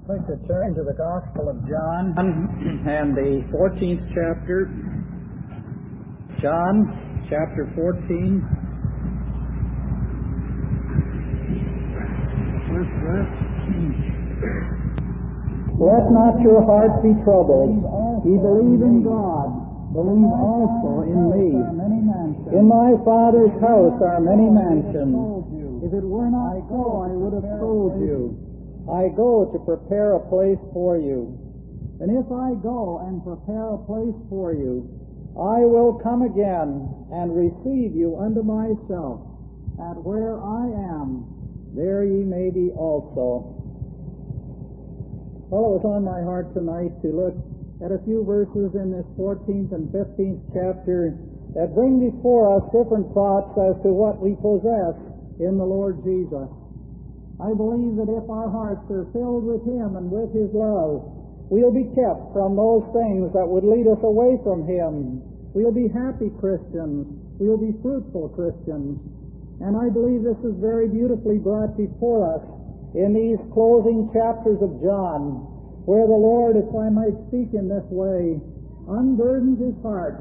I'd like to turn to the Gospel of John and the 14th chapter. John, chapter 14. First verse. Let not your heart be troubled. Ye believe in God, believe also in me. In my Father's house are many mansions. If it were not so, I would have told you. I go to prepare a place for you. And if I go and prepare a place for you, I will come again and receive you unto myself, that where I am, there ye may be also. Well, it was on my heart tonight to look at a few verses in this 14th and 15th chapter that bring before us different thoughts as to what we possess in the Lord Jesus. I believe that if our hearts are filled with Him and with His love, we'll be kept from those things that would lead us away from Him. We'll be happy Christians. We'll be fruitful Christians. And I believe this is very beautifully brought before us in these closing chapters of John, where the Lord, if I might speak in this way, unburdens His heart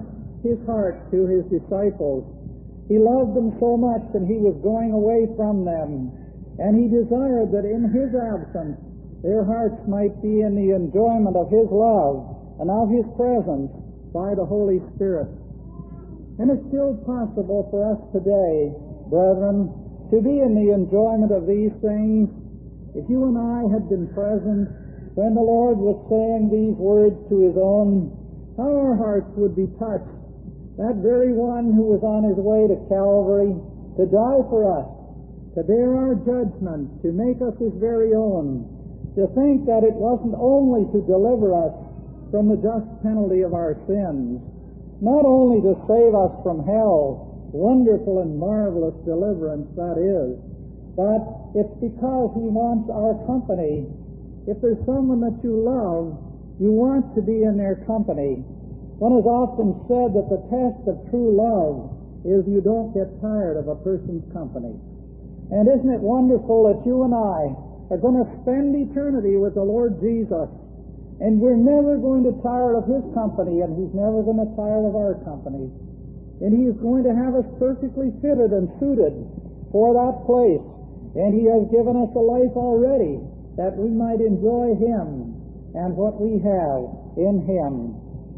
to His disciples. He loved them so much and He was going away from them. And He desired that in His absence their hearts might be in the enjoyment of His love and of His presence by the Holy Spirit. And it's still possible for us today, brethren, to be in the enjoyment of these things. If you and I had been present when the Lord was saying these words to His own, how our hearts would be touched. That very one who was on His way to Calvary to die for us, to bear our judgment, to make us His very own, to think that it wasn't only to deliver us from the just penalty of our sins, not only to save us from hell, wonderful and marvelous deliverance that is, but it's because He wants our company. If there's someone that you love, you want to be in their company. One has often said that the test of true love is you don't get tired of a person's company. And isn't it wonderful that you and I are going to spend eternity with the Lord Jesus, and we're never going to tire of His company, and He's never going to tire of our company. And He is going to have us perfectly fitted and suited for that place. And He has given us a life already that we might enjoy Him and what we have in Him.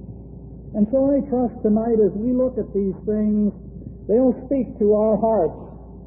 And so I trust tonight as we look at these things, they'll speak to our hearts.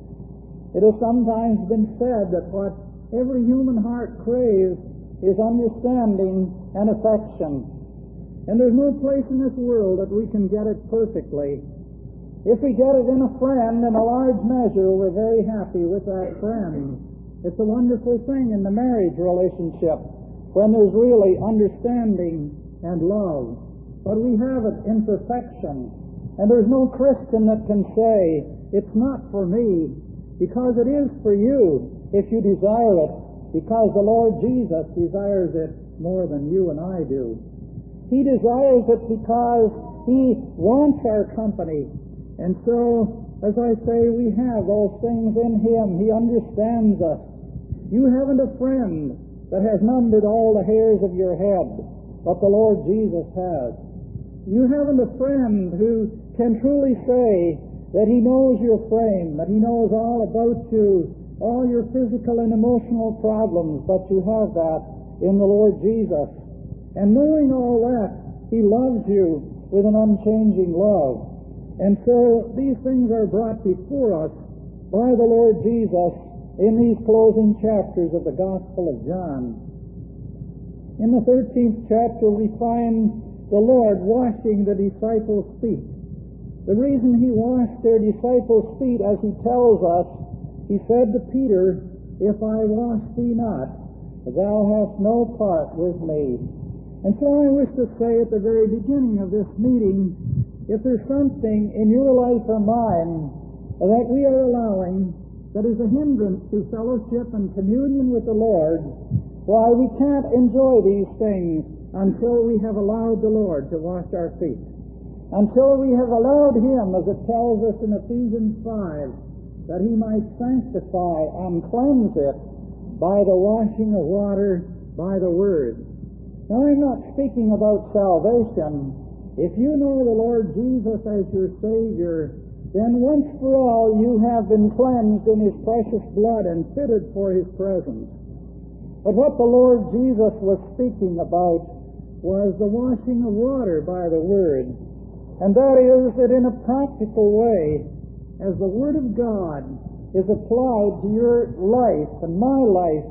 It has sometimes been said that what every human heart craves is understanding and affection. And there's no place in this world that we can get it perfectly. If we get it in a friend in a large measure, we're very happy with that friend. It's a wonderful thing in the marriage relationship when there's really understanding and love. But we have it in perfection. And there's no Christian that can say, it's not for me. Because it is for you if you desire it, because the Lord Jesus desires it more than you and I do. He desires it because He wants our company. And so, as I say, we have those things in Him. He understands us. You haven't a friend that has numbered all the hairs of your head, but the Lord Jesus has. You haven't a friend who can truly say that He knows your frame, that He knows all about you, all your physical and emotional problems, but you have that in the Lord Jesus. And knowing all that, He loves you with an unchanging love. And so these things are brought before us by the Lord Jesus in these closing chapters of the Gospel of John. In the 13th chapter we find the Lord washing the disciples' feet. The reason He washed their disciples' feet, as He tells us, He said to Peter, if I wash thee not, thou hast no part with me. And so I wish to say at the very beginning of this meeting, if there's something in your life or mine that we are allowing that is a hindrance to fellowship and communion with the Lord, why, we can't enjoy these things until we have allowed the Lord to wash our feet. Until we have allowed Him, as it tells us in Ephesians 5, that He might sanctify and cleanse it by the washing of water by the Word. Now, I'm not speaking about salvation. If you know the Lord Jesus as your Savior, then once for all you have been cleansed in His precious blood and fitted for His presence. But what the Lord Jesus was speaking about was the washing of water by the Word. And that is that in a practical way, as the Word of God is applied to your life and my life,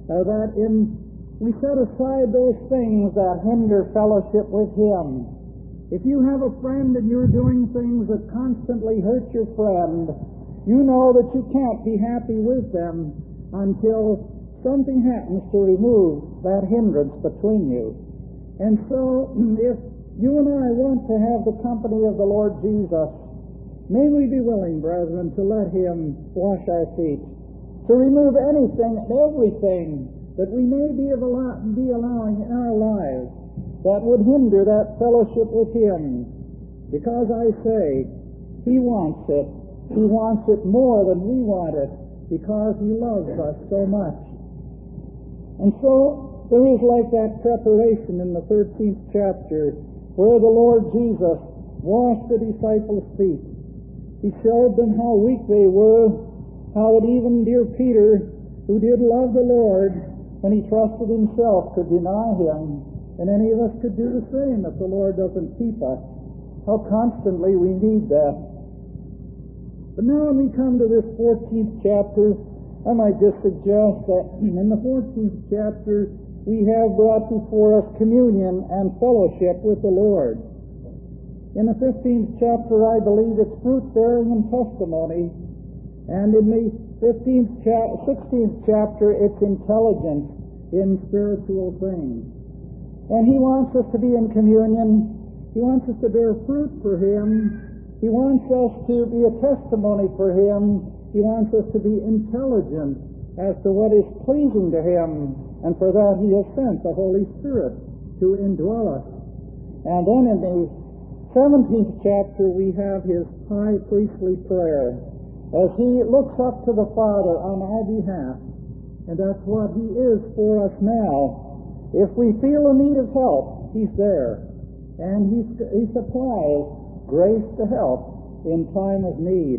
we set aside those things that hinder fellowship with Him. If you have a friend and you're doing things that constantly hurt your friend, you know that you can't be happy with them until something happens to remove that hindrance between you. And so, if you and I want to have the company of the Lord Jesus, may we be willing, brethren, to let Him wash our feet, to remove anything and everything that we may be allowing in our lives that would hinder that fellowship with Him. Because I say, He wants it. He wants it more than we want it, because He loves us so much. And so, there is like that preparation in the 13th chapter, where the Lord Jesus washed the disciples' feet. He showed them how weak they were, how that even dear Peter, who did love the Lord, when he trusted himself, could deny Him. And any of us could do the same if the Lord doesn't keep us. How constantly we need that. But now when we come to this 14th chapter, I might just suggest that in the 14th chapter we have brought before us communion and fellowship with the Lord. In the 15th chapter, I believe it's fruit-bearing and testimony. And in the 16th chapter, it's intelligence in spiritual things. And He wants us to be in communion. He wants us to bear fruit for Him. He wants us to be a testimony for Him. He wants us to be intelligent as to what is pleasing to Him. And for that He has sent the Holy Spirit to indwell us. And then in the 17th chapter we have His high priestly prayer as He looks up to the Father on our behalf. And that's what He is for us now. If we feel a need of help, He's there. And He supplies grace to help in time of need.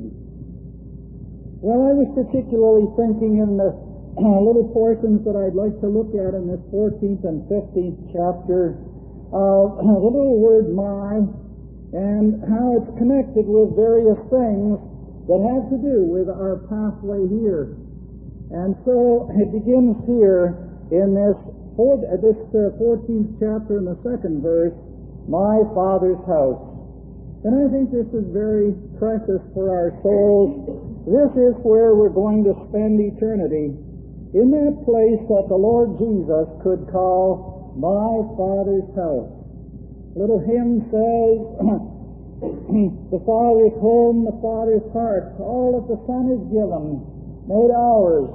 Well, I was particularly thinking in the little portions that I'd like to look at in this 14th and 15th chapter of the little word my, and how it's connected with various things that have to do with our pathway here. And so it begins here in this 14th chapter in the second verse, my Father's house. And I think this is very precious for our souls. This is where we're going to spend eternity, in that place that the Lord Jesus could call my Father's house. A little hymn says, the Father's home, the Father's heart, all that the Son has given, made ours.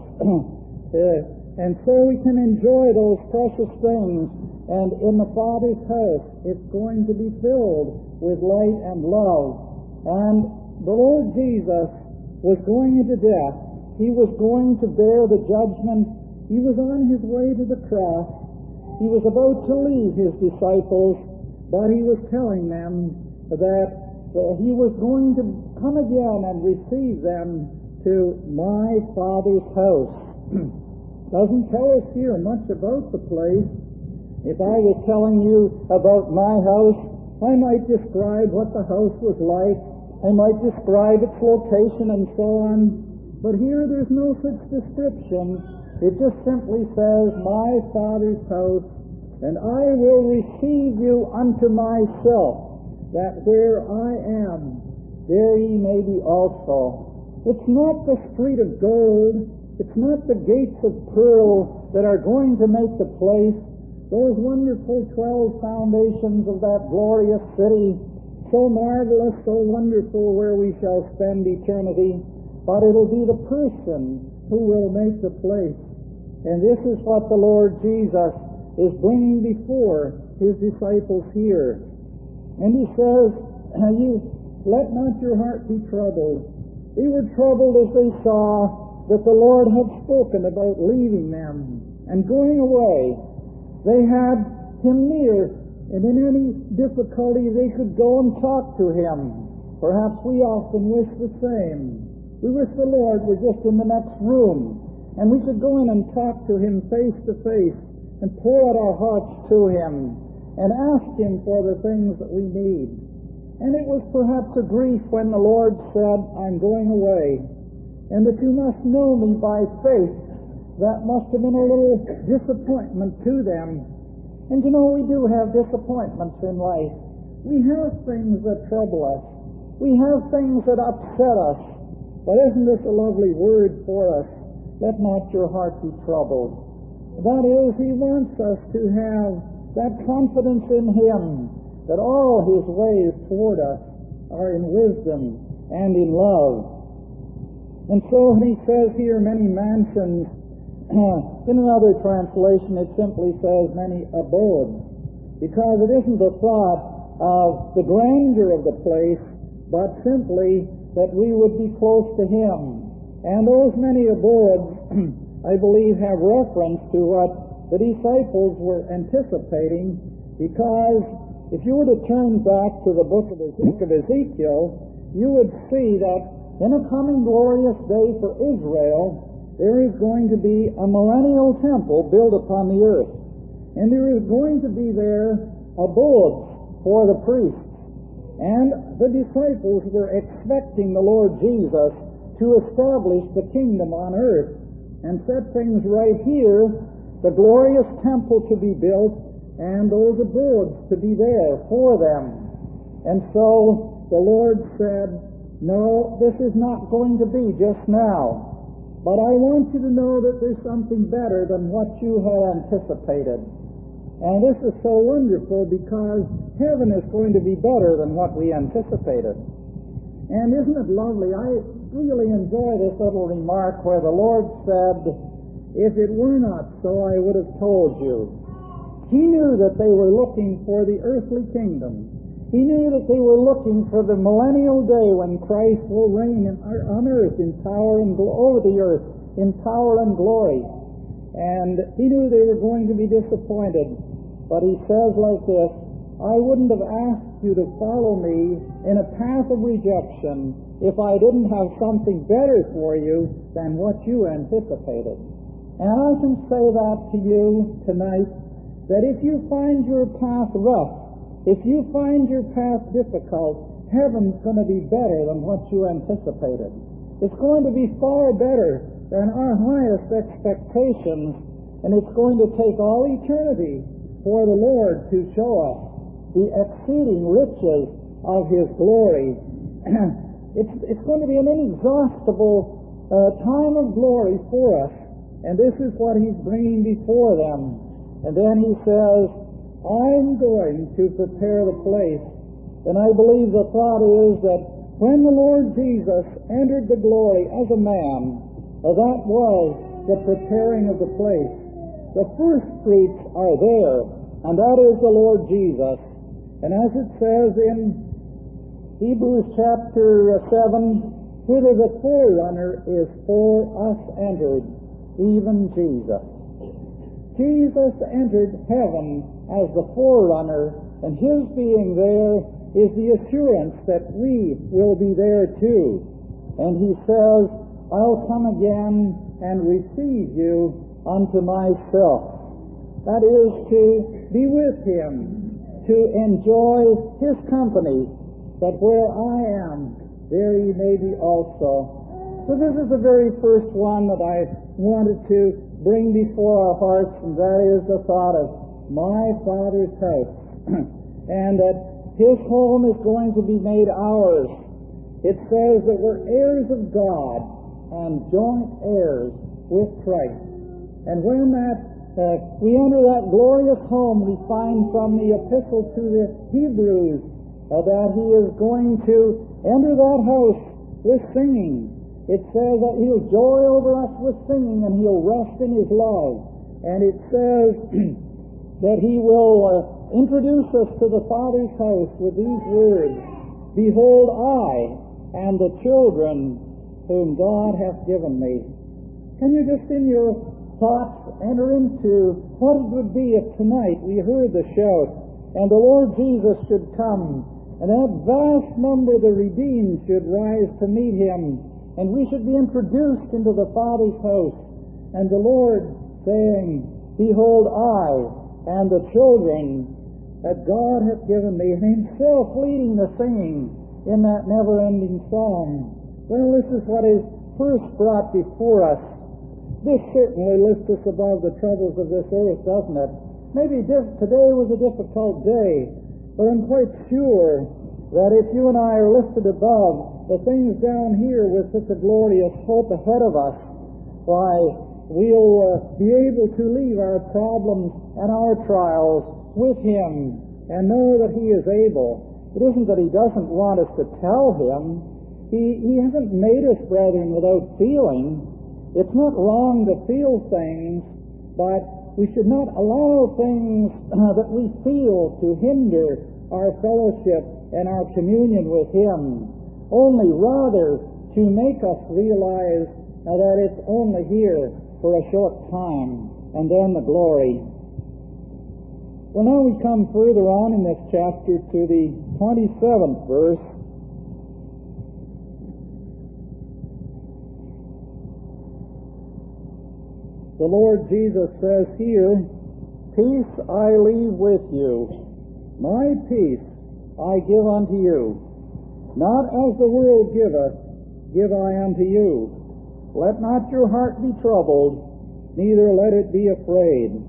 And so we can enjoy those precious things. And in the Father's house, it's going to be filled with light and love. And the Lord Jesus was going into death. He was going to bear the judgment. He was on His way to the cross. He was about to leave His disciples, but He was telling them that He was going to come again and receive them to my Father's house. Doesn't tell us here much about the place. If I was telling you about my house, I might describe what the house was like. I might describe its location and so on. But here there's no such description. It just simply says, my Father's house, and I will receive you unto myself, that where I am, there ye may be also. It's not the street of gold. It's not the gates of pearl that are going to make the place. Those wonderful 12 foundations of that glorious city, so marvelous, so wonderful, where we shall spend eternity. But it'll be the person who will make the place. And this is what the Lord Jesus is bringing before His disciples here. And He says, let not your heart be troubled. They were troubled as they saw that the Lord had spoken about leaving them and going away. They had him near, and in any difficulty they could go and talk to him. Perhaps we often wish the same. We wish the Lord were just in the next room, and we could go in and talk to him face to face and pour out our hearts to him and ask him for the things that we need. And it was perhaps a grief when the Lord said, I'm going away, and that you must know me by faith. That must have been a little disappointment to them. And you know, we do have disappointments in life. We have things that trouble us. We have things that upset us. But isn't this a lovely word for us? Let not your heart be troubled. That is, he wants us to have that confidence in him, that all his ways toward us are in wisdom and in love. And so he says here, many mansions. In another translation, it simply says many abodes, because it isn't the thought of the grandeur of the place, but simply that we would be close to him. And those many abodes, I believe, have reference to what the disciples were anticipating, because if you were to turn back to the book of Ezekiel, you would see that in a coming glorious day for Israel, there is going to be a millennial temple built upon the earth. And there is going to be there abodes for the priests. And the disciples were expecting the Lord Jesus to establish the kingdom on earth and set things right here, the glorious temple to be built, and those abodes to be there for them. And so the Lord said, no, this is not going to be just now. But I want you to know that there's something better than what you had anticipated. And this is so wonderful because heaven is going to be better than what we anticipated. And isn't it lovely? I really enjoy this little remark where the Lord said, if it were not so, I would have told you. He knew that they were looking for the earthly kingdom. He knew that they were looking for the millennial day when Christ will reign on earth in power and over the earth in power and glory. And he knew they were going to be disappointed. But he says like this, I wouldn't have asked you to follow me in a path of rejection if I didn't have something better for you than what you anticipated. And I can say that to you tonight, that if you find your path rough, if you find your path difficult, heaven's going to be better than what you anticipated. It's going to be far better than our highest expectations, and it's going to take all eternity for the Lord to show us the exceeding riches of his glory. It's going to be an inexhaustible time of glory for us, and this is what he's bringing before them. And then he says, I'm going to prepare the place. And I believe the thought is that when the Lord Jesus entered the glory as a man, that was the preparing of the place. The first fruits are there, and that is the Lord Jesus. And as it says in Hebrews chapter 7, whither the forerunner is for us entered, even Jesus. Jesus entered heaven as the forerunner, and his being there is the assurance that we will be there too. And he says, I'll come again and receive you unto myself. That is to be with him, to enjoy his company, that where I am, there ye may be also. So this is the very first one that I wanted to bring before our hearts, and that is the thought of my Father's house, and that his home is going to be made ours. It says that we're heirs of God and joint heirs with Christ. And when we enter that glorious home, we find from the epistle to the Hebrews that he is going to enter that house with singing. It says that he'll joy over us with singing, and he'll rest in his love. And it says that he will introduce us to the Father's house with these words, behold, I and the children whom God hath given me. Can you just in your thoughts enter into what it would be if tonight we heard the shout and the Lord Jesus should come, and that vast number of the redeemed should rise to meet him, and we should be introduced into the Father's house, and the Lord saying, "Behold, I and the children that God hath given me," and himself leading the singing in that never-ending song. Well, this is what is first brought before us. This certainly lifts us above the troubles of this earth, doesn't it? Maybe today was a difficult day, but I'm quite sure that if you and I are lifted above the things down here with such a glorious hope ahead of us, why, we'll be able to leave our problems and our trials with him and know that he is able. It isn't that he doesn't want us to tell him. He hasn't made us, brethren, without feeling. It's not wrong to feel things, but we should not allow things that we feel to hinder our fellowship and our communion with him. Only rather to make us realize that it's only here for a short time, and then the glory. Well, now we come further on in this chapter to the 27th verse. The Lord Jesus says here, "Peace I leave with you, my peace I give unto you. Not as the world giveth, give I unto you. Let not your heart be troubled, neither let it be afraid."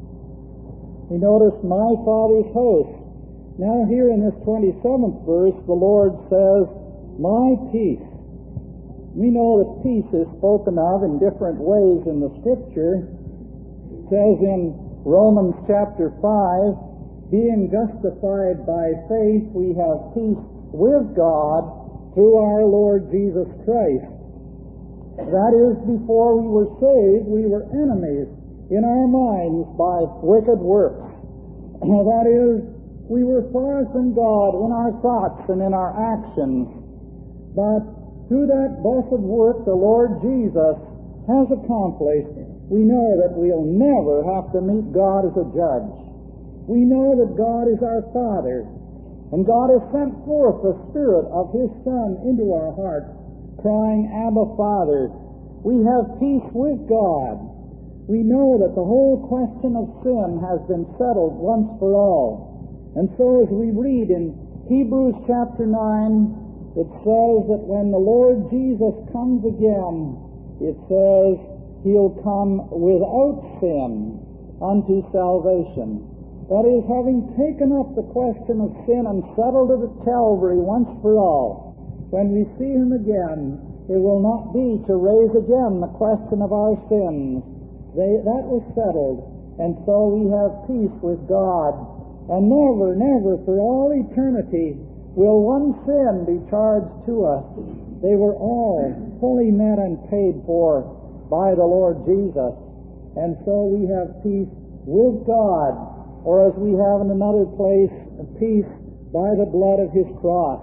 We notice my Father's house. Now here in this 27th verse, the Lord says, "My peace." We know that peace is spoken of in different ways in the Scripture. It says in Romans chapter 5, "Being justified by faith, we have peace with God through our Lord Jesus Christ." That is, before we were saved, we were enemies in our minds by wicked works. That is, we were far from God in our thoughts and in our actions. But through that blessed work the Lord Jesus has accomplished, we know that we'll never have to meet God as a judge. We know that God is our Father, and God has sent forth the Spirit of His Son into our hearts, crying, "Abba, Father." We have peace with God. We know that the whole question of sin has been settled once for all. And so as we read in Hebrews chapter 9, it says that when the Lord Jesus comes again, it says He'll come without sin unto salvation. That is, having taken up the question of sin and settled it at Calvary once for all. When we see Him again, it will not be to raise again the question of our sins. That was settled, and so we have peace with God. And never, never for all eternity will one sin be charged to us. They were all fully met and paid for by the Lord Jesus. And so we have peace with God, or as we have in another place, peace by the blood of His cross.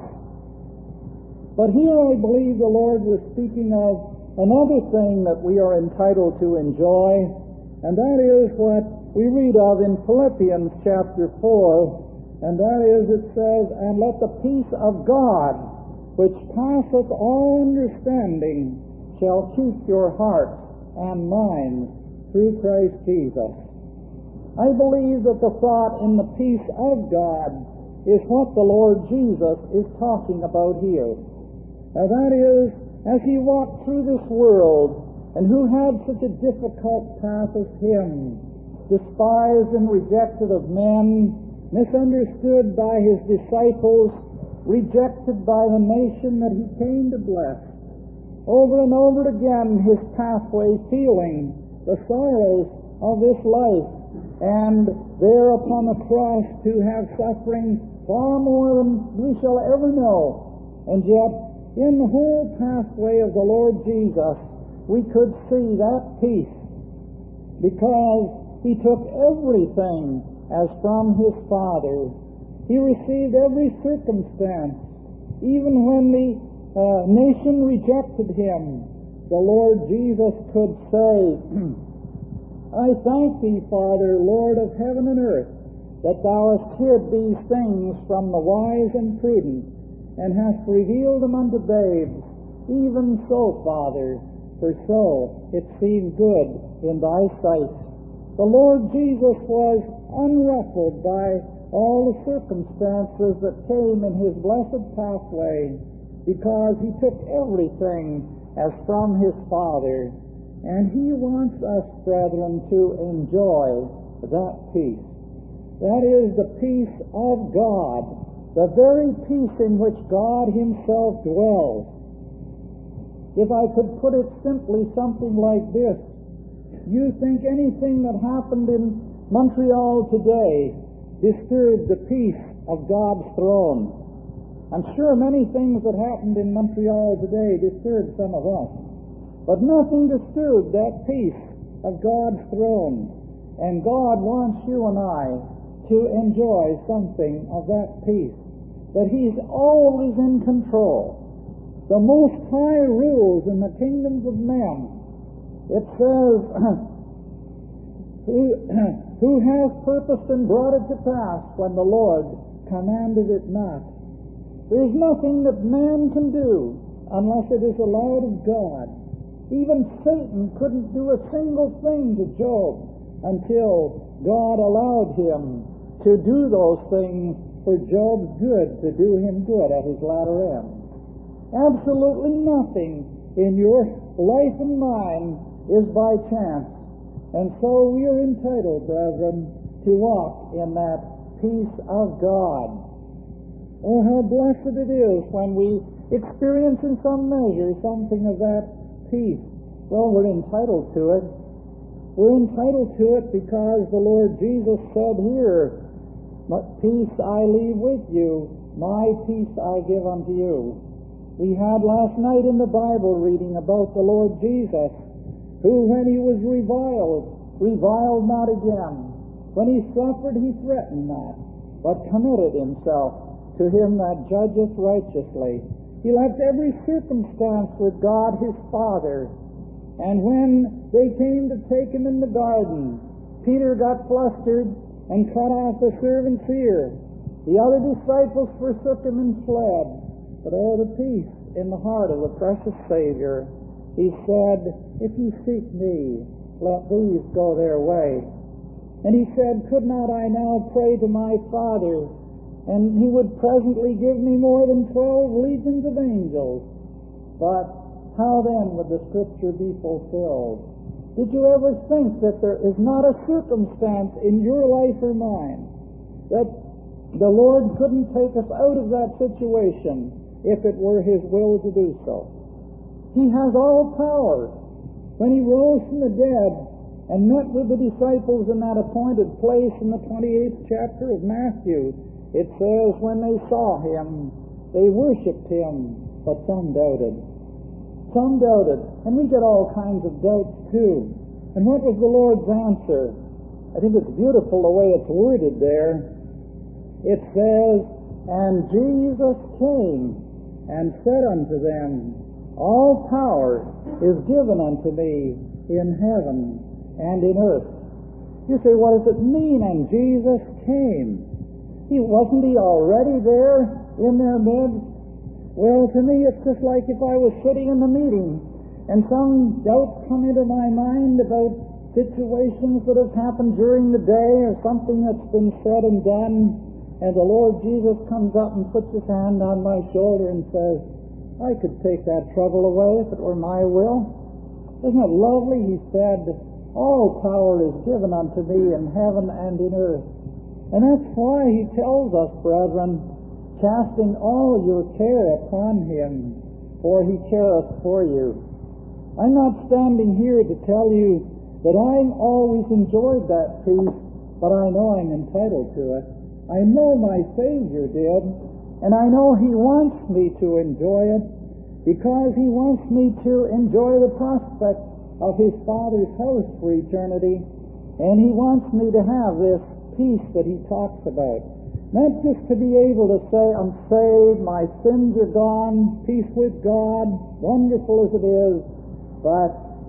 But here I believe the Lord was speaking of another thing that we are entitled to enjoy, and that is what we read of in Philippians chapter 4, and that is, it says, "And let the peace of God, which passeth all understanding, shall keep your hearts and minds through Christ Jesus." I believe that the thought in the peace of God is what the Lord Jesus is talking about here. Now that is, as He walked through this world, and who had such a difficult path as Him, despised and rejected of men, misunderstood by His disciples, rejected by the nation that He came to bless. Over and over again His pathway, feeling the sorrows of this life, and there upon the cross to have suffering far more than we shall ever know. And yet, in the whole pathway of the Lord Jesus, we could see that peace, because He took everything as from His Father. He received every circumstance. Even when the nation rejected Him, the Lord Jesus could say, I thank thee, Father, Lord of heaven and earth, that thou hast hid these things from the wise and prudent, and hast revealed them unto babes. Even so, Father, for so it seemed good in thy sight. The Lord Jesus was unruffled by all the circumstances that came in his blessed pathway, because he took everything as from his Father. And he wants us, brethren, to enjoy that peace. That is the peace of God, the very peace in which God himself dwells. If I could put it simply something like this, you think anything that happened in Montreal today disturbed the peace of God's throne? I'm sure many things that happened in Montreal today disturbed some of us, but nothing disturbed that peace of God's throne. And God wants you and I to enjoy something of that peace, that he's always in control. The Most High rules in the kingdoms of men. It says, who hath purposed and brought it to pass when the Lord commanded it not. There's nothing that man can do unless it is allowed of God. Even Satan couldn't do a single thing to Job until God allowed him to do those things for Job's good, to do him good at his latter end. Absolutely nothing in your life and mine is by chance. And so we are entitled, brethren, to walk in that peace of God. Oh, how blessed it is when we experience in some measure something of that peace. Well, we're entitled to it. We're entitled to it because the Lord Jesus said here, peace I leave with you, my peace I give unto you. We had last night in the Bible reading about the Lord Jesus, who when he was reviled not again. When he suffered, he threatened not, but committed himself to him that judgeth righteously. He left every circumstance with God his Father. And when they came to take him in the garden, Peter got flustered and cut off the servant's ear. The other disciples forsook him and fled. But oh, the peace in the heart of the precious Savior. He said, if you seek me, let these go their way. And he said, could not I now pray to my Father, and he would presently give me more than 12 legions of angels? But how then would the Scripture be fulfilled? Did you ever think that there is not a circumstance in your life or mine that the Lord couldn't take us out of that situation if it were his will to do so? He has all power. When he rose from the dead and met with the disciples in that appointed place in the 28th chapter of Matthew, it says, when they saw him, they worshipped him, but some doubted. Some doubted. And we get all kinds of doubts too. And what was the Lord's answer? I think it's beautiful the way it's worded there. It says, and Jesus came and said unto them, all power is given unto me in heaven and in earth. You say, what does it mean? And Jesus came. Wasn't he already there in their midst? Well, to me it's just like if I was sitting in the meeting and some doubts come into my mind about situations that have happened during the day or something that's been said and done, and the Lord Jesus comes up and puts his hand on my shoulder and says, I could take that trouble away if it were my will. Isn't it lovely? He said, all power is given unto me in heaven and in earth. And that's why he tells us, brethren, casting all your care upon him, for he careth for you. I'm not standing here to tell you that I've always enjoyed that peace, but I know I'm entitled to it. I know my Savior did, and I know he wants me to enjoy it, because he wants me to enjoy the prospect of his Father's house for eternity, and he wants me to have this peace that he talks about. Not just to be able to say, I'm saved, my sins are gone, peace with God, wonderful as it is, but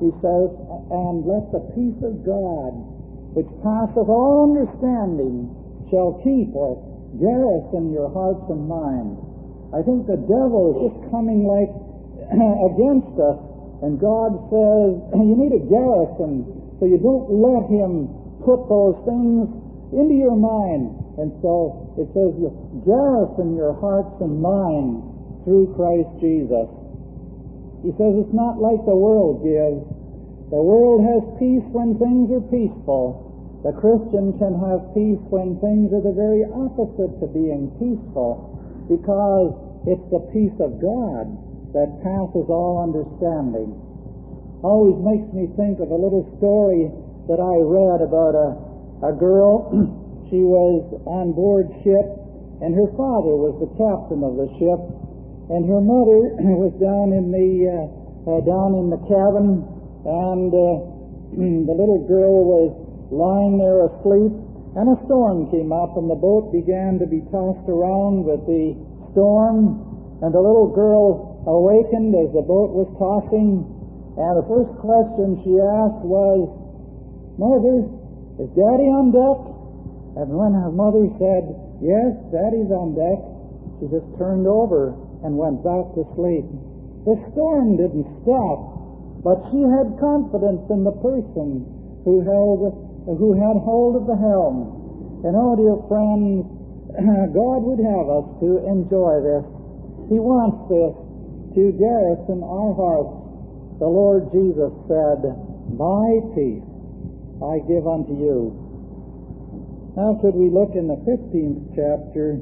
he says, and let the peace of God, which passeth all understanding, shall keep or garrison your hearts and minds. I think the devil is just coming like against us, and God says you need a garrison so you don't let him put those things into your mind. And so it says you garrison your hearts and minds through Christ Jesus. He says it's not like the world gives. The world has peace when things are peaceful. The Christian can have peace when things are the very opposite to being peaceful, because it's the peace of God that passes all understanding. Always makes me think of a little story that I read about a girl. She was on board ship, and her father was the captain of the ship, and her mother was down in the cabin, and the little girl was lying there asleep, and a storm came up, and the boat began to be tossed around with the storm, and the little girl awakened as the boat was tossing, and the first question she asked was, "Mother, is Daddy on deck?" And when her mother said, "Yes, Daddy's on deck," she just turned over and went back to sleep. The storm didn't stop, but she had confidence in the person who had hold of the helm. And oh, dear friends, God would have us to enjoy this. He wants this to garrison our hearts. The Lord Jesus said, "My peace I give unto you." Now could we look in the 15th chapter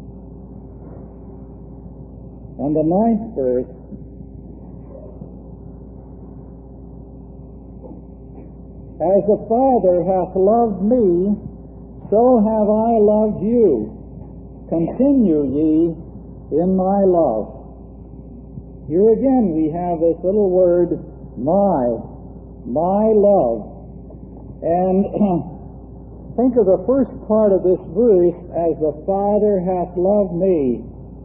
and the 9th verse. "As the Father hath loved me, so have I loved you. Continue ye in my love." Here again we have this little word, my love. And think of the first part of this verse, "As the Father hath loved me."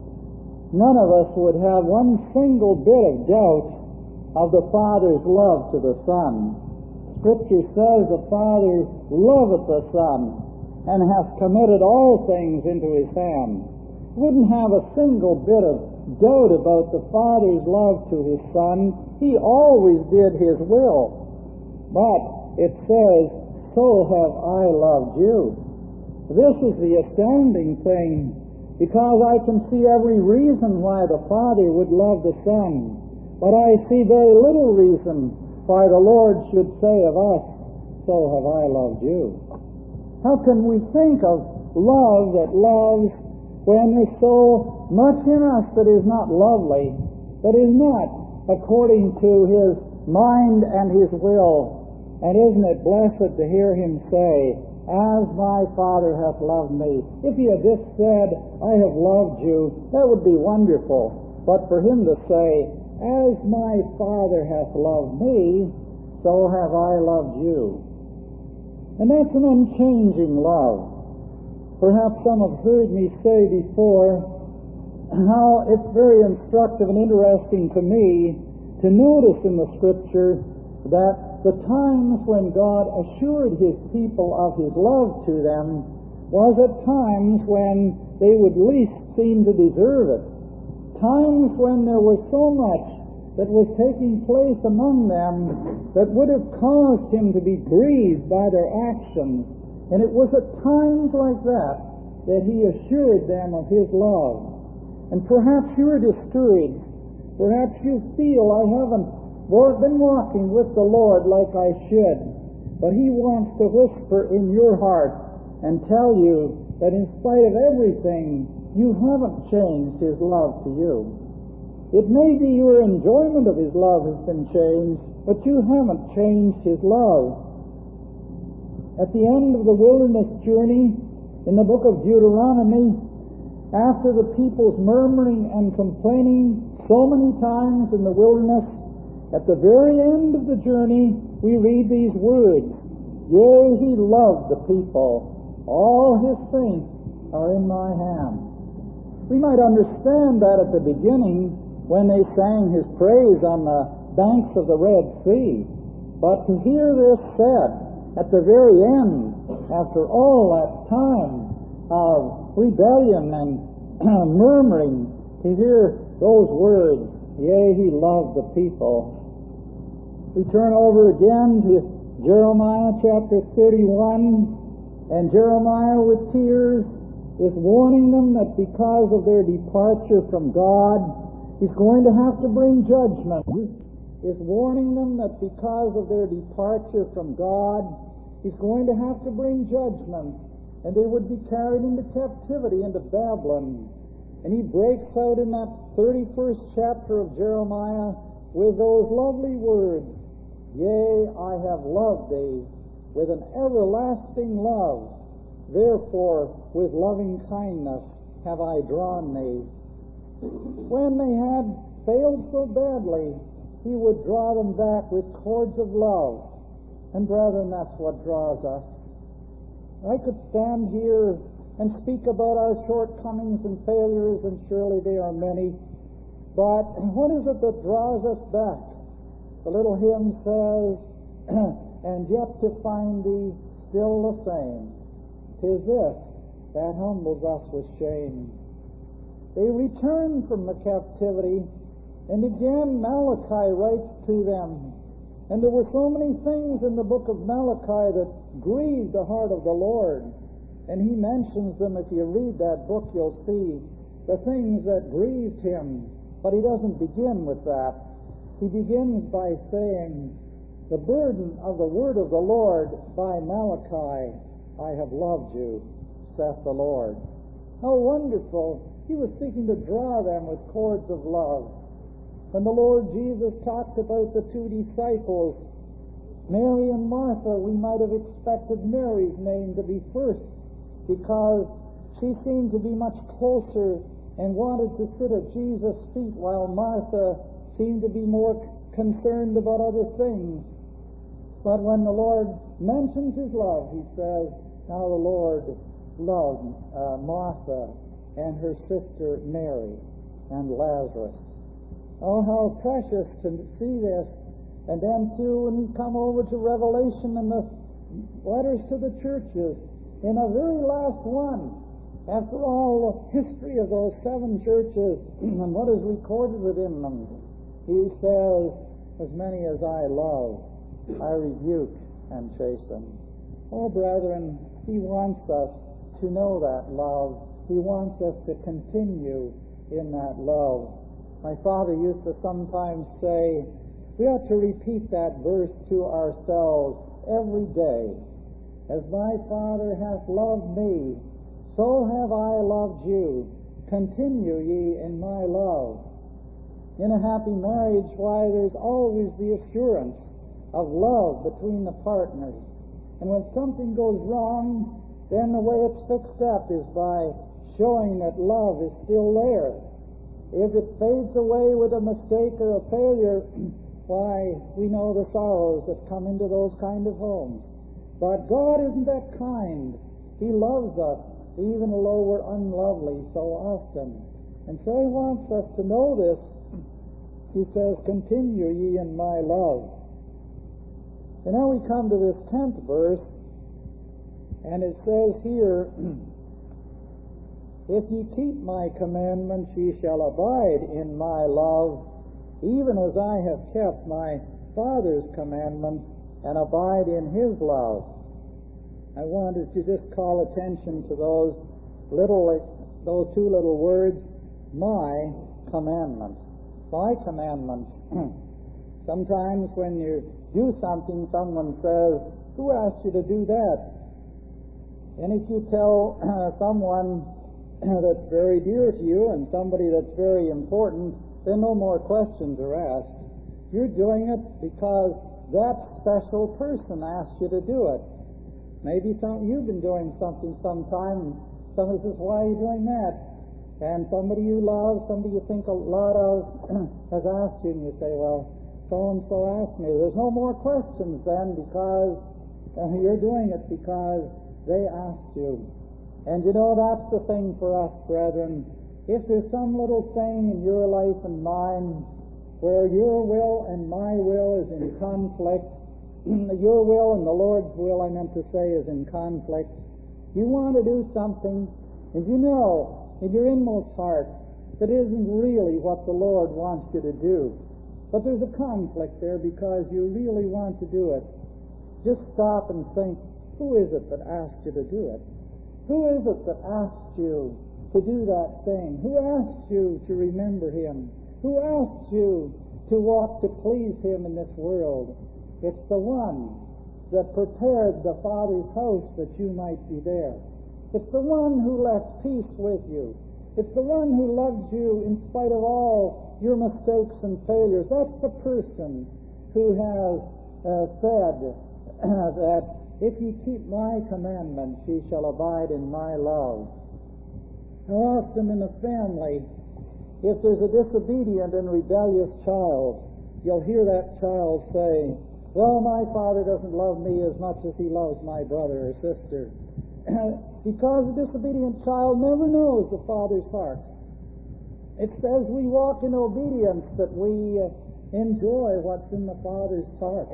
None of us would have one single bit of doubt of the Father's love to the Son. Scripture says the Father loveth the Son and hath committed all things into his hand. Wouldn't have a single bit of doubt about the Father's love to his Son. He always did his will. But it says, "So have I loved you." This is the astounding thing, because I can see every reason why the Father would love the Son, but I see very little reason why the Lord should say of us, "So have I loved you." How can we think of love that loves when there's so much in us that is not lovely, that is not according to his mind and his will? And isn't it blessed to hear him say, "As my Father hath loved me"? If he had just said, "I have loved you," that would be wonderful. But for him to say, "As my Father hath loved me, so have I loved you." And that's an unchanging love. Perhaps some have heard me say before how it's very instructive and interesting to me to notice in the Scripture that the times when God assured his people of his love to them was at times when they would least seem to deserve it. Times when there was so much that was taking place among them that would have caused him to be grieved by their actions. And it was at times like that that he assured them of his love. And perhaps you're discouraged. Perhaps you feel, "I haven't been walking with the Lord like I should." But he wants to whisper in your heart and tell you that in spite of everything, you haven't changed his love to you. It may be your enjoyment of his love has been changed, but you haven't changed his love. At the end of the wilderness journey, in the book of Deuteronomy, after the people's murmuring and complaining so many times in the wilderness, at the very end of the journey, we read these words, "Yea, he loved the people. All his saints are in my hand." We might understand that at the beginning when they sang his praise on the banks of the Red Sea. But to hear this said at the very end, after all that time of rebellion and murmuring, to hear those words, yea, he loved the people. We turn over again to Jeremiah chapter 31, and Jeremiah with tears is warning them that because of their departure from God, he's going to have to bring judgment. Is warning them that because of their departure from God, he's going to have to bring judgment, and they would be carried into captivity into Babylon. And he breaks out in that 31st chapter of Jeremiah with those lovely words, yea, I have loved thee with an everlasting love. Therefore, with loving kindness have I drawn thee. When they had failed so badly, he would draw them back with cords of love. And brethren, that's what draws us. I could stand here and speak about our shortcomings and failures, and surely they are many. But what is it that draws us back? The little hymn says, and yet to find thee still the same. 'Tis this that humbles us with shame. They returned from the captivity, and again Malachi writes to them. And there were so many things in the book of Malachi that grieved the heart of the Lord. And he mentions them. If you read that book, you'll see the things that grieved him. But he doesn't begin with that. He begins by saying, the burden of the word of the Lord by Malachi, I have loved you, saith the Lord. How wonderful. He was seeking to draw them with cords of love. When the Lord Jesus talked about the two disciples, Mary and Martha, we might have expected Mary's name to be first, because she seemed to be much closer and wanted to sit at Jesus' feet, while Martha seemed to be more concerned about other things. But when the Lord mentions his love, he says, now the Lord loved Martha and her sister Mary and Lazarus. Oh, how precious to see this. And then, too, when we come over to Revelation and the letters to the churches, in a very last one, after all the history of those 7 churches and what is recorded within them, he says, as many as I love, I rebuke and chasten. Oh, brethren, he wants us to know that love. He wants us to continue in that love. My father used to sometimes say, we ought to repeat that verse to ourselves every day. As my Father hath loved me, so have I loved you. Continue ye in my love. In a happy marriage, why, there's always the assurance of love between the partners. And when something goes wrong, then the way it's fixed up is by showing that love is still there. If it fades away with a mistake or a failure, why, we know the sorrows that come into those kind of homes. But God isn't that kind. He loves us, even though we're unlovely so often. And so he wants us to know this. He says, continue ye in my love. And now we come to this 10th verse, and it says here, if ye keep my commandments, ye shall abide in my love, even as I have kept my Father's commandments and abide in his love. I wanted to just call attention to those two little words, my commandments. My commandments. Sometimes when you do something, someone says, who asked you to do that? And if you tell someone that's very dear to you and somebody that's very important, then no more questions are asked. You're doing it because that special person asked you to do it. Maybe you've been doing something sometime, and somebody says, why are you doing that? And somebody you love, somebody you think a lot of, has asked you, and you say, well, so-and-so asked me. There's no more questions then, because you're doing it because they asked you. And you know, that's the thing for us, brethren. If there's some little thing in your life and mine where your will and my will is in conflict, your will and the Lord's will, I meant to say, is in conflict. You want to do something, and you know in your inmost heart that isn't really what the Lord wants you to do. But there's a conflict there because you really want to do it. Just stop and think, who is it that asked you to do it? Who is it that asked you to do that thing? Who asked you to remember Him? Who asked you to walk to please Him in this world? It's the one that prepared the Father's house that you might be there. It's the one who left peace with you. It's the one who loves you in spite of all your mistakes and failures. That's the person who has said that if ye keep my commandments, ye shall abide in my love. How often in a family, if there's a disobedient and rebellious child, you'll hear that child say, well, my father doesn't love me as much as he loves my brother or sister. Because a disobedient child never knows the Father's heart. It's as we walk in obedience that we enjoy what's in the Father's heart.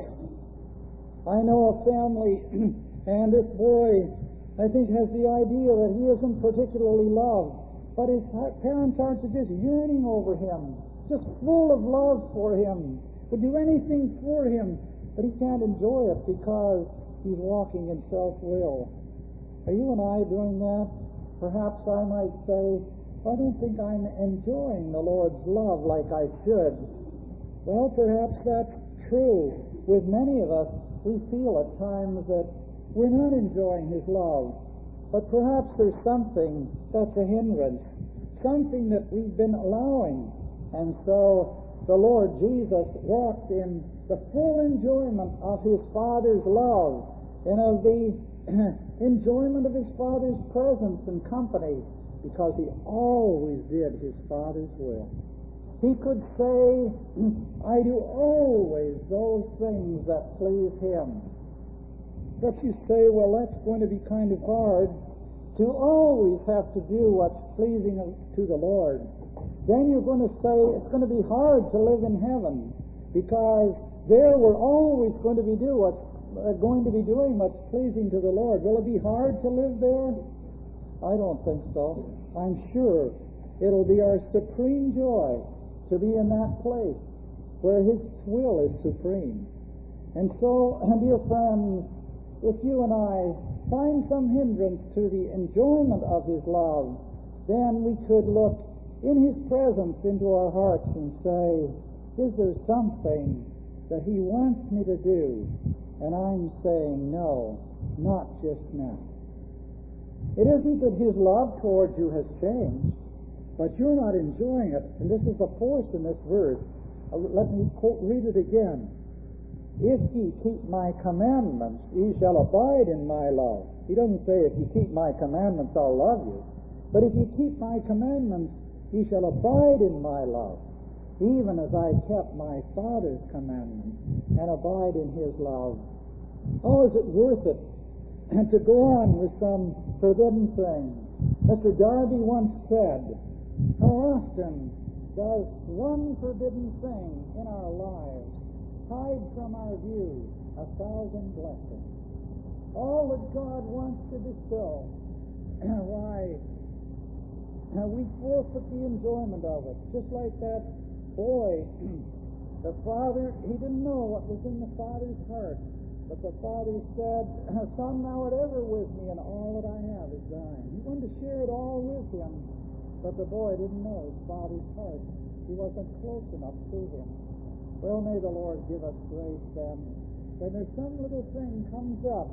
I know a family, and this boy, I think, has the idea that he isn't particularly loved, but his parents aren't just yearning over him, just full of love for him, would do anything for him, but he can't enjoy it because he's walking in self-will. Are you and I doing that? Perhaps I might say, I don't think I'm enjoying the Lord's love like I should. Well, perhaps that's true. With many of us, we feel at times that we're not enjoying His love. But perhaps there's something that's a hindrance, something that we've been allowing. And so the Lord Jesus walked in the full enjoyment of His Father's love and of the enjoyment of His Father's presence and company, because He always did His Father's will. He could say, I do always those things that please Him. But you say, well, that's going to be kind of hard to always have to do what's pleasing to the Lord. Then you're going to say it's going to be hard to live in heaven, because there we're always going to be doing what's pleasing to the Lord. Will it be hard to live there? I don't think so. I'm sure it'll be our supreme joy to be in that place where His will is supreme. And so, dear friends, if you and I find some hindrance to the enjoyment of His love, then we could look in His presence into our hearts and say, is there something that He wants me to do? And I'm saying, no, not just now. It isn't that His love towards you has changed, but you're not enjoying it. And this is the force in this verse. Let me read it again. If ye keep my commandments, ye shall abide in my love. He doesn't say, if you keep my commandments, I'll love you. But if you keep my commandments, ye shall abide in my love, even as I kept my Father's commandments and abide in His love. Oh, is it worth it to go on with some forbidden thing? Mr. Darby once said, how often does one forbidden thing in our lives hide from our view 1,000 blessings? All that God wants to bestow, why, we forfeit the enjoyment of it. Just like that boy, the father, he didn't know what was in the father's heart, but the father said, son, thou art ever with me, and all that I have is thine. He wanted to share it all with him, but the boy didn't know his father's heart. He wasn't close enough to him. Well, may the Lord give us grace then, when there's some little thing comes up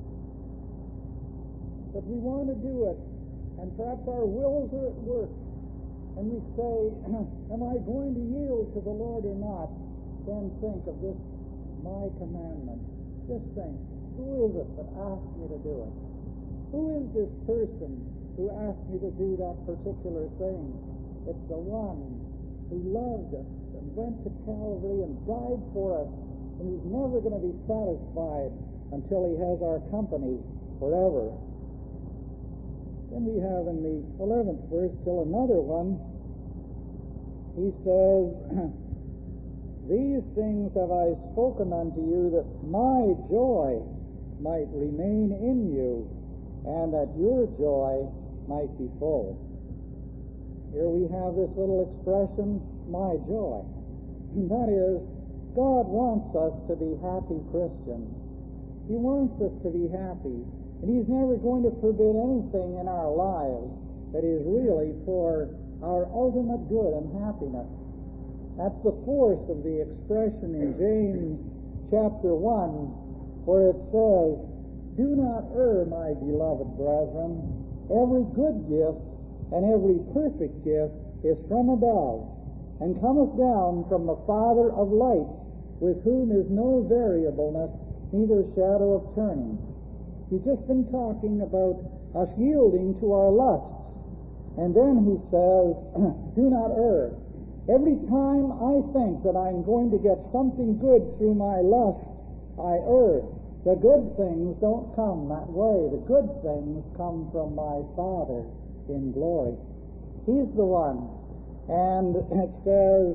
that we want to do it, and perhaps our wills are at work, and we say, am I going to yield to the Lord or not? Then think of this, my commandment. Just think, who is it that asked me to do it? Who is this person who asked me to do that particular thing? It's the one who loved us and went to Calvary and died for us, and He's never going to be satisfied until He has our company forever. Then we have in the 11th verse still another one. He says, These things have I spoken unto you, that my joy might remain in you, and that your joy might be full. Here we have this little expression, my joy. That is, God wants us to be happy Christians. He wants us to be happy. And He's never going to forbid anything in our lives that is really for our ultimate good and happiness. That's the force of the expression in James chapter 1, where it says, "Do not err, my beloved brethren. Every good gift and every perfect gift is from above, and cometh down from the Father of lights, with whom is no variableness, neither shadow of turning." He's just been talking about us yielding to our lusts. And then he says, do not err. Every time I think that I'm going to get something good through my lust, I err. The good things don't come that way. The good things come from my Father in glory. He's the one. And it says,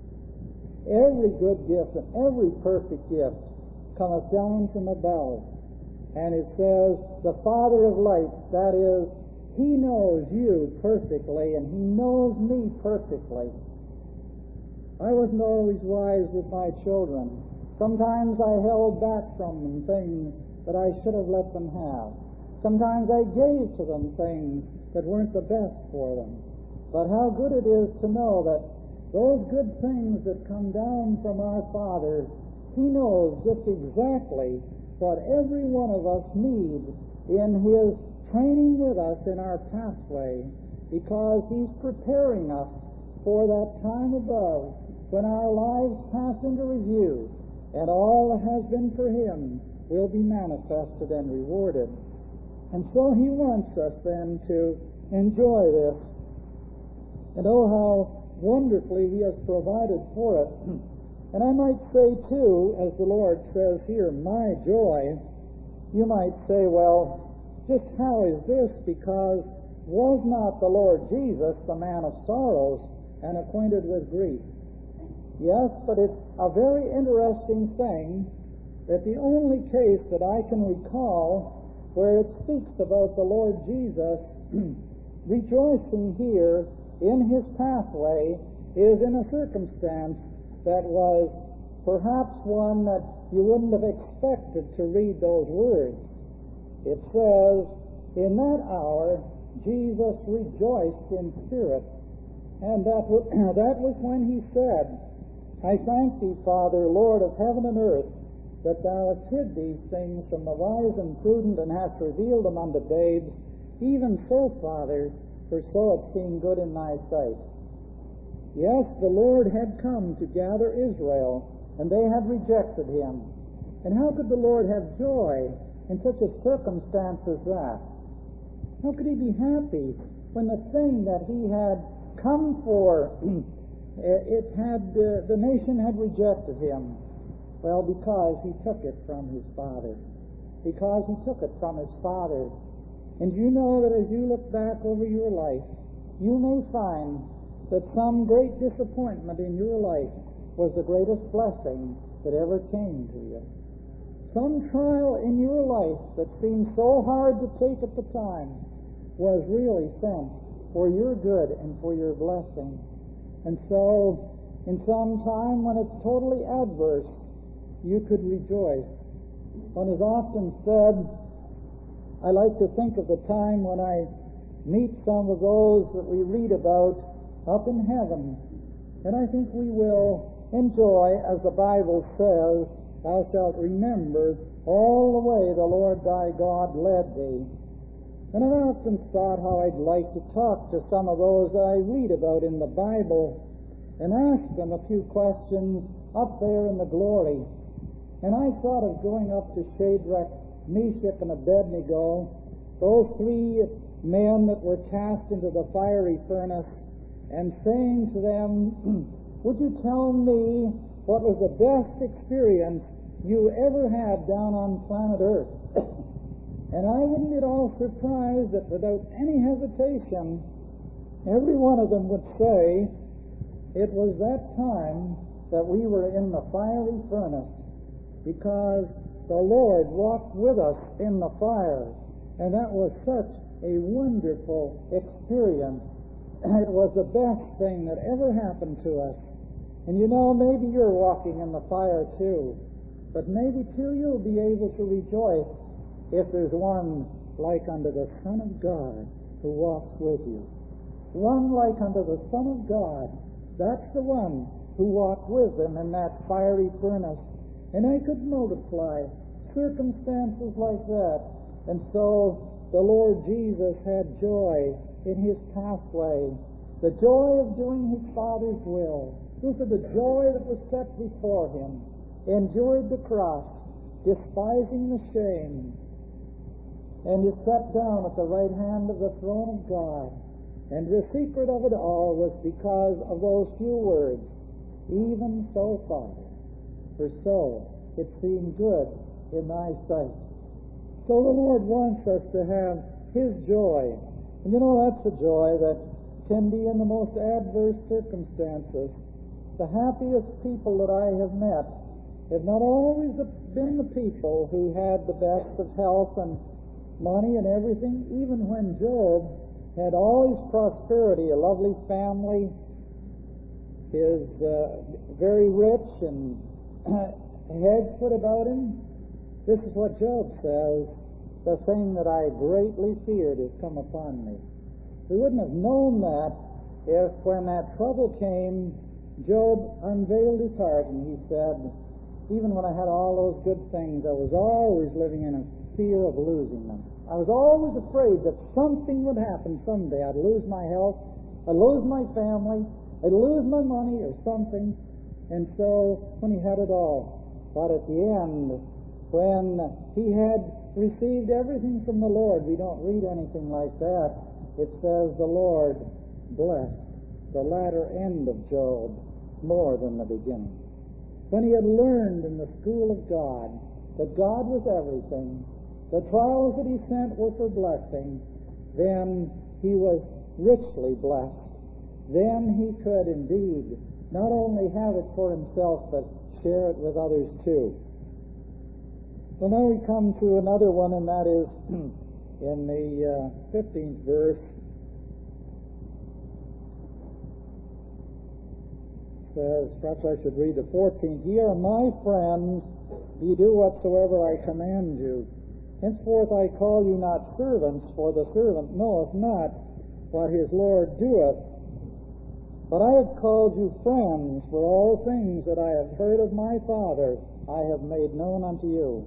every good gift and every perfect gift cometh down from above. And it says, the Father of lights, that is, He knows you perfectly, and He knows me perfectly. I wasn't always wise with my children. Sometimes I held back from them things that I should have let them have. Sometimes I gave to them things that weren't the best for them. But how good it is to know that those good things that come down from our Father, He knows just exactly what every one of us needs in His training with us in our pathway, because He's preparing us for that time above when our lives pass into review and all that has been for Him will be manifested and rewarded. And so He wants us then to enjoy this. And oh, how wonderfully He has provided for it. And I might say, too, as the Lord says here, my joy, you might say, well, just how is this? Because was not the Lord Jesus the man of sorrows and acquainted with grief? Yes, but it's a very interesting thing that the only case that I can recall where it speaks about the Lord Jesus rejoicing here in His pathway is in a circumstance that was perhaps one that you wouldn't have expected to read those words. It says, in that hour Jesus rejoiced in spirit, and that was when He said, I thank Thee, Father, Lord of heaven and earth, that Thou hast hid these things from the wise and prudent, and hast revealed them unto babes. Even so, Father, for so it seemed good in Thy sight. Yes, the Lord had come to gather Israel, and they had rejected Him. And how could the Lord have joy in such a circumstance as that? How could He be happy when the thing that He had come for, the nation had rejected Him? Well, because He took it from His Father. Because He took it from His Father. And you know that as you look back over your life, you may find that some great disappointment in your life was the greatest blessing that ever came to you. Some trial in your life that seemed so hard to take at the time was really sent for your good and for your blessing. And so, in some time when it's totally adverse, you could rejoice. One is often said, I like to think of the time when I meet some of those that we read about up in heaven, and I think we will enjoy, as the Bible says, thou shalt remember all the way the Lord thy God led thee. And I've often thought how I'd like to talk to some of those that I read about in the Bible and ask them a few questions up there in the glory. And I thought of going up to Shadrach, Meshach, and Abednego, those three men that were cast into the fiery furnace, and saying to them, would you tell me what was the best experience you ever had down on planet Earth? And I wouldn't be at all surprised that without any hesitation, every one of them would say, it was that time that we were in the fiery furnace, because the Lord walked with us in the fire, and that was such a wonderful experience. It was the best thing that ever happened to us. And you know, maybe you're walking in the fire too, but maybe too you'll be able to rejoice if there's one like unto the Son of God who walks with you. One like unto the Son of God. That's the one who walked with them in that fiery furnace. And I could multiply circumstances like that. And so the Lord Jesus had joy in his pathway, the joy of doing his Father's will. This is the joy that was set before him. Endured the cross, despising the shame, and is set down at the right hand of the throne of God. And the secret of it all was because of those few words, even so, Father, for so it seemed good in thy sight. So the Lord wants us to have his joy. And you know, that's a joy that can be in the most adverse circumstances. The happiest people that I have met have not always been the people who had the best of health and money and everything. Even when Job had all his prosperity, a lovely family, is very rich and hedge put about him, this is what Job says: the thing that I greatly feared has come upon me. We wouldn't have known that if, when that trouble came, Job unveiled his heart and he said, even when I had all those good things, I was always living in a fear of losing them. I was always afraid that something would happen someday. I'd lose my health, I'd lose my family, I'd lose my money or something. And so, when he had it all, but at the end, when he had received everything from the Lord, we don't read anything like that. It says the Lord blessed the latter end of Job more than the beginning. When he had learned in the school of God that God was everything, the trials that he sent were for blessing, then he was richly blessed. Then he could indeed not only have it for himself, but share it with others too. Well, now we come to another one, and that is in the 15th verse. Says, perhaps I should read the 14th. Ye are my friends, ye do whatsoever I command you. Henceforth I call you not servants, for the servant knoweth not what his Lord doeth. But I have called you friends, for all things that I have heard of my Father I have made known unto you.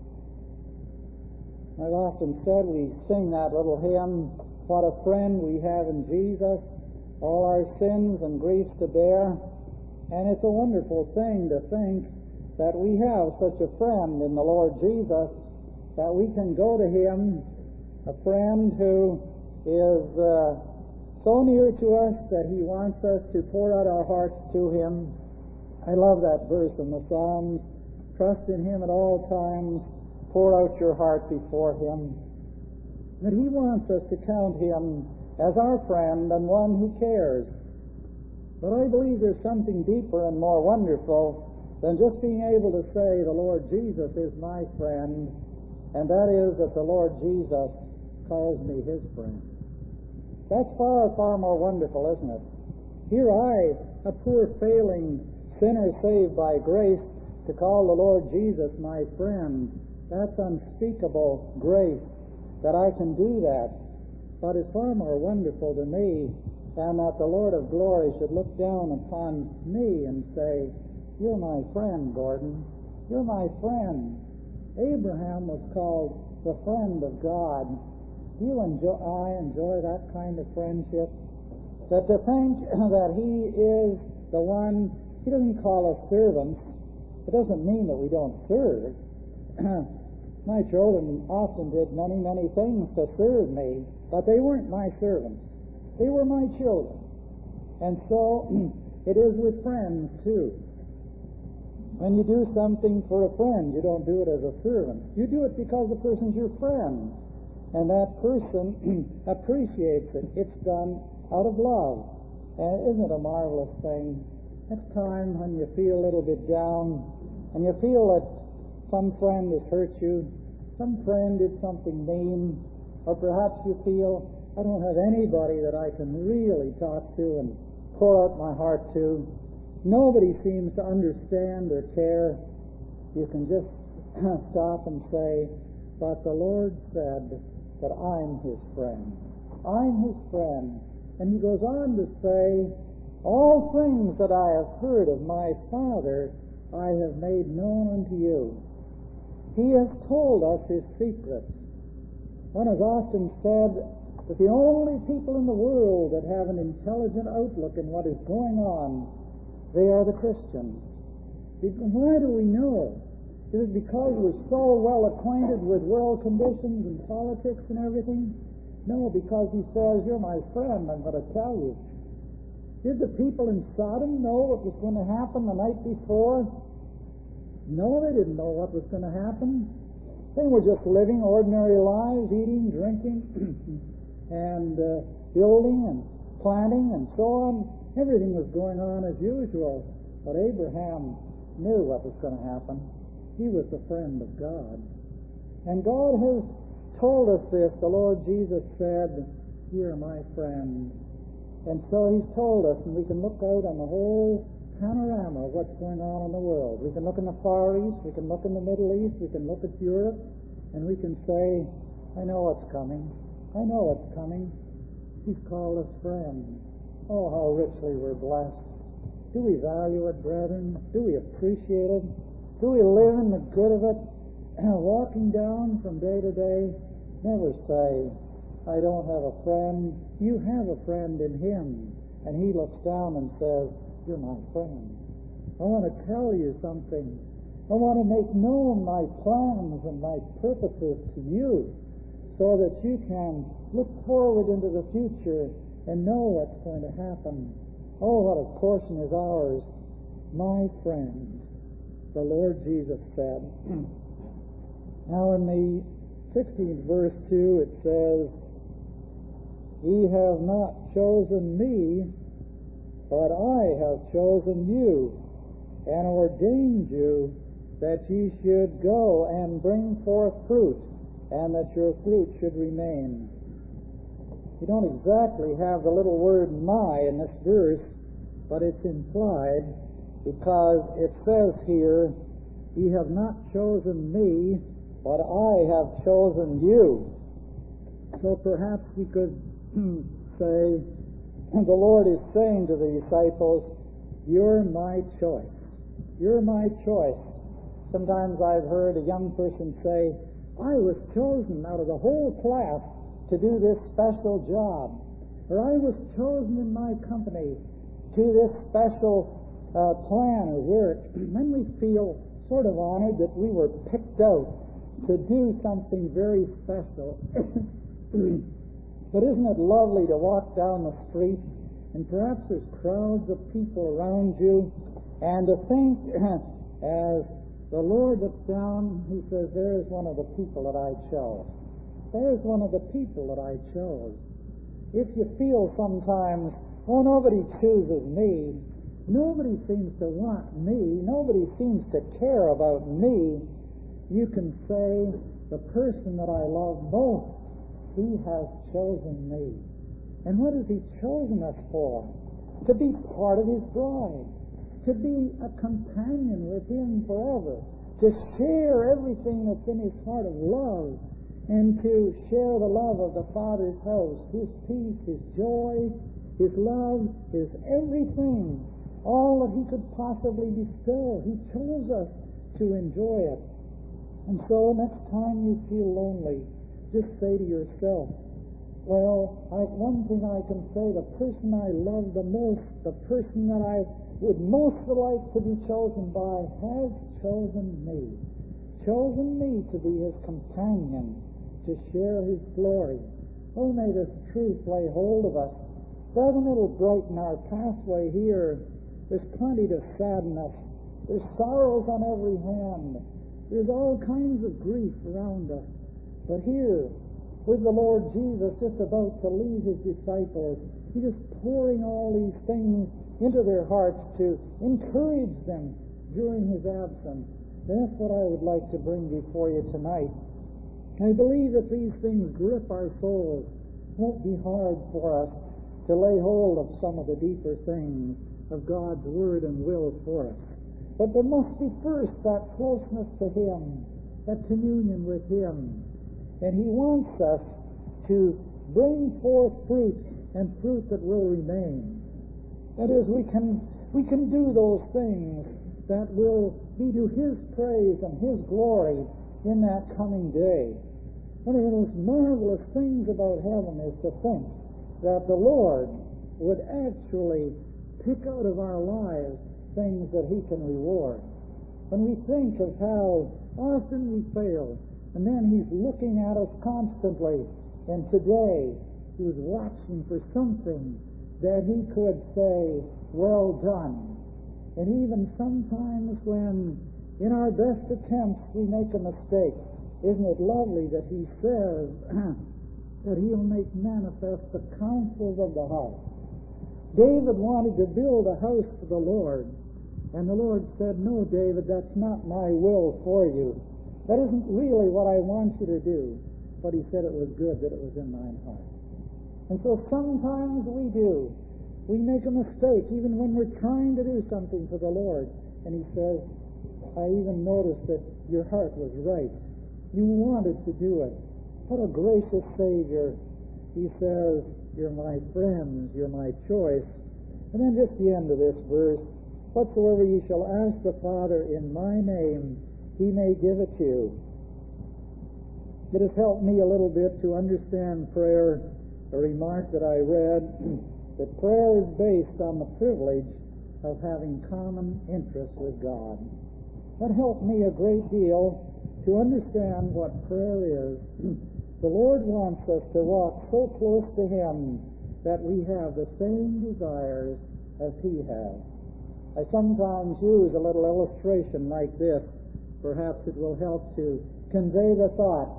I've often said, we sing that little hymn, what a friend we have in Jesus, all our sins and griefs to bear. And it's a wonderful thing to think that we have such a friend in the Lord Jesus, that we can go to him, a friend who is so near to us that he wants us to pour out our hearts to him. I love that verse in the Psalms, trust in him at all times, pour out your heart before him. That he wants us to count him as our friend and one who cares. But I believe there's something deeper and more wonderful than just being able to say the Lord Jesus is my friend, and that is that the Lord Jesus calls me his friend. That's far, far more wonderful, isn't it? Here I, a poor failing sinner saved by grace, to call the Lord Jesus my friend. That's unspeakable grace that I can do that. But it's far more wonderful to me than that the Lord of glory should look down upon me and say, you're my friend, Gordon. You're my friend. Abraham was called the friend of God. Do you enjoy that kind of friendship? That to think that he is the one, he doesn't call us servants. It doesn't mean that we don't serve. My children often did many, many things to serve me, but they weren't my servants. They were my children. And so it is with friends too. When you do something for a friend, you don't do it as a servant. You do it because the person's your friend. And that person appreciates it. It's done out of love. And isn't it a marvelous thing Next time when you feel a little bit down and you feel that some friend has hurt you, some friend did something mean, or perhaps you feel, I don't have anybody that I can really talk to and pour out my heart to. Nobody seems to understand or care. You can just stop and say, but the Lord said that I'm His friend. I'm His friend. And He goes on to say, all things that I have heard of my Father I have made known unto you. He has told us His secrets. One has often said that the only people in the world that have an intelligent outlook in what is going on, they are the Christians. Why do we know? Is it because we're so well acquainted with world conditions and politics and everything? No, because He says, you're my friend, I'm going to tell you. Did the people in Sodom know what was going to happen the night before? No, they didn't know what was going to happen. They were just living ordinary lives, eating, drinking, and building and planting and so on. Everything was going on as usual. But Abraham knew what was going to happen. He was the friend of God. And God has told us this. The Lord Jesus said, you're my friend. And so He's told us, and we can look out on the whole panorama of what's going on in the world. We can look in the Far East, we can look in the Middle East, we can look at Europe, and we can say, I know what's coming. I know what's coming. He's called us friends. Oh, how richly we're blessed. Do we value it, brethren? Do we appreciate it? Do we live in the good of it? Walking down from day to day, never say, I don't have a friend. You have a friend in Him. And He looks down and says, you're my friend. I want to tell you something. I want to make known my plans and my purposes to you so that you can look forward into the future and know what's going to happen. Oh, what a portion is ours. My friends, the Lord Jesus said. Now in the 16th verse 2 it says, ye have not chosen me, but I have chosen you, and ordained you that ye should go and bring forth fruit, and that your fruit should remain. You don't exactly have the little word my in this verse, but it's implied, because it says here, ye have not chosen me, but I have chosen you. So perhaps we could say, the Lord is saying to the disciples, you're my choice. You're my choice. Sometimes I've heard a young person say, I was chosen out of the whole class to do this special job. Or I was chosen in my company to this special plan or work. And then we feel sort of honored that we were picked out to do something very special. But isn't it lovely to walk down the street and perhaps there's crowds of people around you, and to think as the Lord looks down, He says, there's one of the people that I chose. There's one of the people that I chose. If you feel sometimes, oh, nobody chooses me, nobody seems to want me, nobody seems to care about me, you can say, the person that I love most, He has chosen me. And what has He chosen us for? To be part of His bride, to be a companion with Him forever, to share everything that's in His heart of love, and to share the love of the Father's house, His peace, His joy, His love, His everything, all that He could possibly bestow. He chose us to enjoy it. And so next time you feel lonely, just say to yourself, well, one thing I can say, the person I love the most, the person that I would most like to be chosen by, has chosen me. Chosen me to be His companion, to share His glory. Oh, may this truth lay hold of us. Brethren, it'll brighten our pathway here. There's plenty to sadden us. There's sorrows on every hand. There's all kinds of grief around us. But here, with the Lord Jesus just about to leave his disciples. He's just pouring all these things into their hearts to encourage them during his absence. That's what I would like to bring before you tonight. I believe that these things grip our souls. It won't be hard for us to lay hold of some of the deeper things of God's Word and will for us. But there must be first that closeness to him, that communion with him. And he wants us to bring forth fruit, and fruit that will remain. That is, we can do those things that will be to his praise and his glory in that coming day. One of the most marvelous things about heaven is to think that the Lord would actually pick out of our lives things that he can reward. When we think of how often we fail, and then he's looking at us constantly, and today he was watching for something that he could say, well done. And even sometimes when in our best attempts we make a mistake, isn't it lovely that he says that he'll make manifest the counsels of the heart. David wanted to build a house for the Lord, and the Lord said, no, David, that's not my will for you. That isn't really what I want you to do. But he said it was good that it was in mine heart. And so sometimes we do. We make a mistake even when we're trying to do something for the Lord. And he says, I even noticed that your heart was right. You wanted to do it. What a gracious Savior. He says, you're my friends, you're my choice. And then just the end of this verse, whatsoever ye shall ask the Father in my name, he may give it to you. It has helped me a little bit to understand prayer, a remark that I read, that prayer is based on the privilege of having common interest with God. That helped me a great deal to understand what prayer is. The Lord wants us to walk so close to him that we have the same desires as he has. I sometimes use a little illustration like this. Perhaps it will help to convey the thought.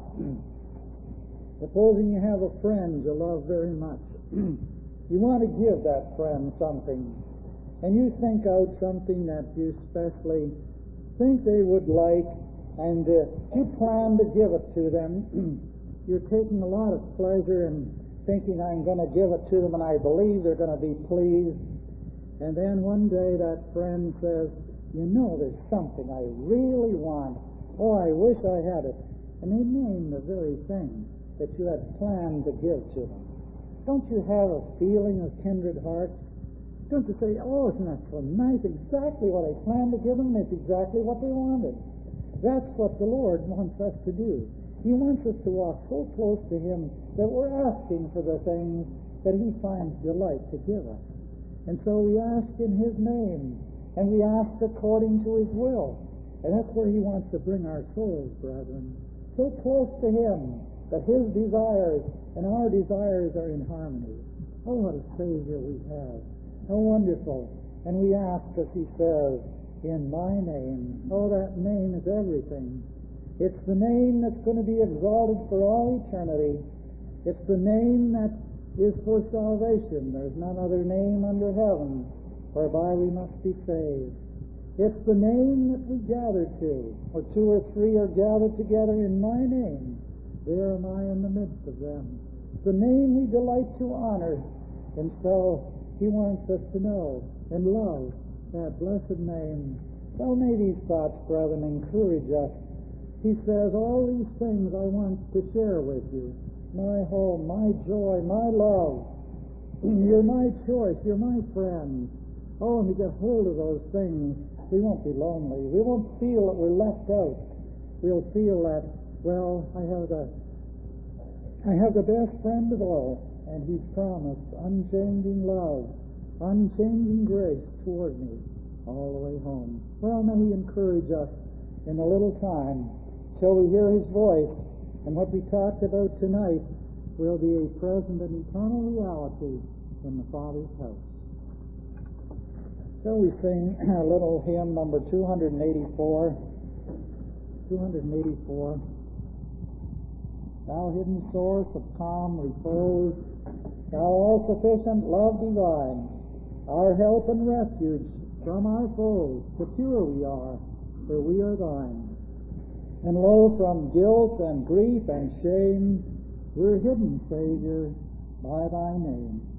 Supposing you have a friend you love very much. You want to give that friend something, and you think out something that you especially think they would like, and you plan to give it to them. You're taking a lot of pleasure in thinking, I'm going to give it to them, and I believe they're going to be pleased. And then one day that friend says, you know, there's something I really want. Oh, I wish I had it. And they name the very thing that you had planned to give to them. Don't you have a feeling of kindred hearts? Don't you say, oh, isn't that so nice? Exactly what I planned to give them. It's exactly what they wanted. That's what the Lord wants us to do. He wants us to walk so close to him that we're asking for the things that he finds delight to give us. And so we ask in his name, and we ask according to his will. And that's where he wants to bring our souls, brethren, so close to him that his desires and our desires are in harmony. Oh, what a Savior we have. How wonderful. And we ask, as he says, in my name. Oh, that name is everything. It's the name that's going to be exalted for all eternity. It's the name that is for salvation. There's none other name under heaven whereby we must be saved. It's the name that we gather to. Where two or three are gathered together in my name, there am I in the midst of them. It's the name we delight to honor. And so he wants us to know and love that blessed name. So may these thoughts, brethren, encourage us. He says, all these things I want to share with you. My home, my joy, my love. You're my choice. You're my friend. Oh, and we get hold of those things, we won't be lonely. We won't feel that we're left out. We'll feel that, well, I have the best friend of all, and he's promised unchanging love, unchanging grace toward me all the way home. Well, may he encourage us in a little time till we hear his voice. And what we talked about tonight will be a present and eternal reality in the Father's house. So we sing a little hymn number 284. 284. Thou hidden source of calm repose, Thou all-sufficient love divine, our help and refuge from our foes. Secure we are, for we are Thine. And lo, from guilt and grief and shame, we're hidden, Savior, by Thy name.